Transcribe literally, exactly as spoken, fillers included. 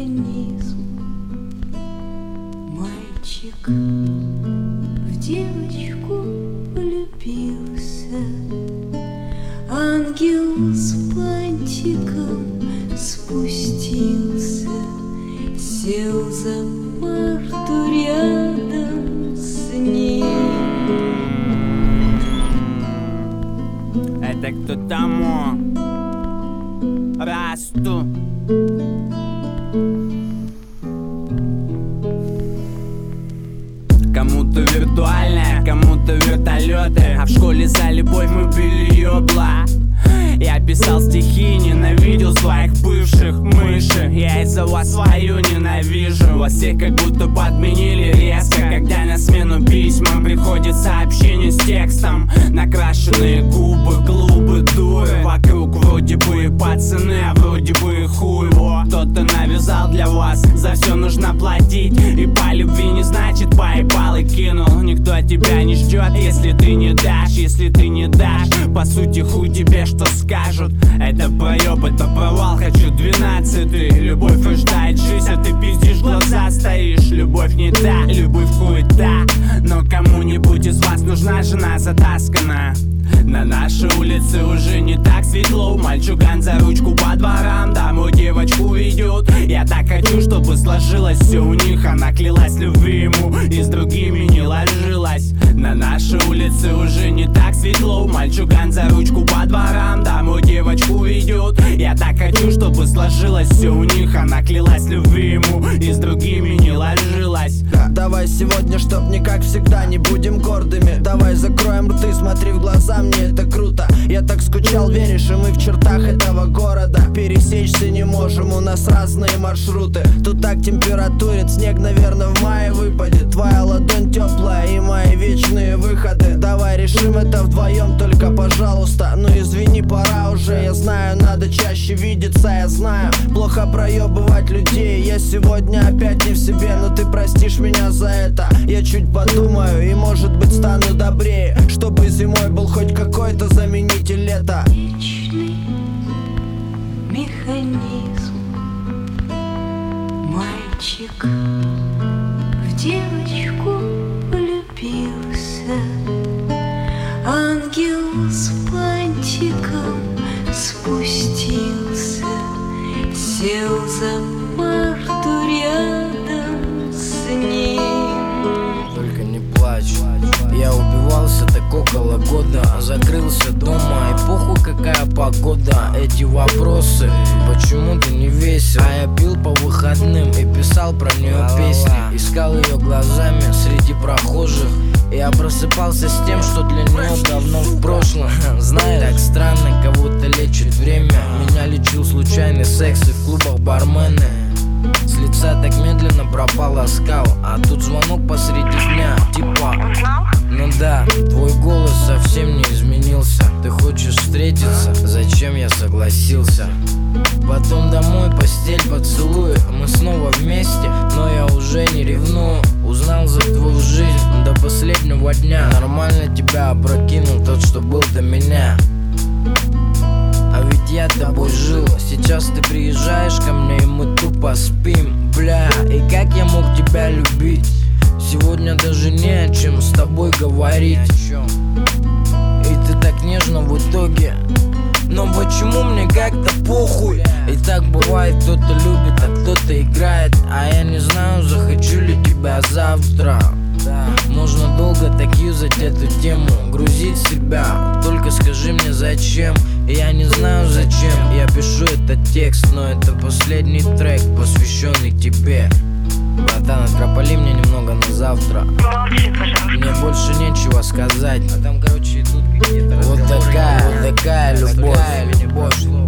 механизм. Мальчик в девочку влюбился, ангел с бантиком спустился, сел за парту рядом с ним. Это кто тому расту. Кому-то виртуальная, кому-то вертолеты, а в школе за любовь мы били ёбла. Я писал стихи, ненавидел своих бывших мыши. Я из-за вас свою ненавижу. Вас всех как будто подменили резко, когда на смену письмам приходит сообщение с текстом. Накрашенные губы, клубы, дуры. Вокруг вроде бы пацаны, а вроде бы хуй. Кто-то навязал для вас, за все нужно платить. И по любви не значит поебал и кинул. Никто тебя не ждет, если ты не дашь. Если ты не дашь, по сути хуй тебе что скажут. Это проеб, это провал, хочу двенадцатый. Любовь рождает жизнь, а ты пиздишь, глаза стоишь. Любовь не та, любовь хуета. Но кому-нибудь из вас нужна жена затасканная. На нашей улице уже не так светло. Мальчуган за ручку по дворам домой девочку ведет. Я так хочу, чтобы сложилось все у них. Она клялась любви ему и с другими не ложилась. На нашей улице уже не так светло. Мальчуган за ручку по дворам домой девочку ведет. Я так хочу, чтобы сложилось все у них. Она клялась любви ему и с другими не ложилась. Давай сегодня, чтоб не как всегда, не будем гордыми. Давай закроем рты, смотри в глаза, мне это круто. Я так скучал, веришь, и мы в чертах этого города. Пересечься не можем, у нас разные маршруты. Тут так температурит, снег, наверное, в мае выпадет. Твоя ладонь теплая и мои вечные выходы. Давай решим это вдвоем, только пожалуйста. Ну извини, пора уже, я знаю, надо чаще видеться. Я знаю, плохо проебывать людей. Я сегодня опять не в себе, но ты простишь меня за это. Я чуть подумаю и, может быть, стану добрее, чтобы зимой был хоть какой-то заменитель лета. Вечный механизм. Мальчик в девочку влюбился, ангел с бантиком спустился, сел за парту рядом с ним. Только не плачь, я убивался так около года. Закрылся дома и похуй какая погода. Эти вопросы, почему ты не весел? А я пил по выходным и писал про нее песни. Искал ее глазами среди прохожих. Я просыпался с тем, что для нее давно в прошлом. Знаешь, так странно, кого-то лечит время. Меня лечил случайный секс и в клубах бармены. С лица так медленно пропал оскал, а тут звонок посреди дня, типа: ну да, твой голос совсем не изменился. Ты хочешь встретиться? Зачем я согласился? Потом домой, постель, поцелуй. Мы снова вместе, но я уже не ревную. Узнал за твою жизнь до последнего дня. Нормально тебя опрокинул тот, что был до меня. А ведь я тобой жил. Сейчас ты приезжаешь ко мне и мы тупо спим. Бля, и как я мог тебя любить? Сегодня даже не о чем с тобой говорить. И ты так нежно в итоге. Но почему мне как-то похуй? И так бывает, кто-то любит, а кто-то играет. А я не знаю, захочу ли тебя завтра. Можно долго так юзать эту тему, грузить себя. Только скажи мне зачем. Я не знаю зачем я пишу этот текст, но это последний трек, посвященный тебе. Братан, отропали мне немного на завтра. Мне больше нечего сказать. А там, короче, идут какие-то вот такая, вот такая любовь.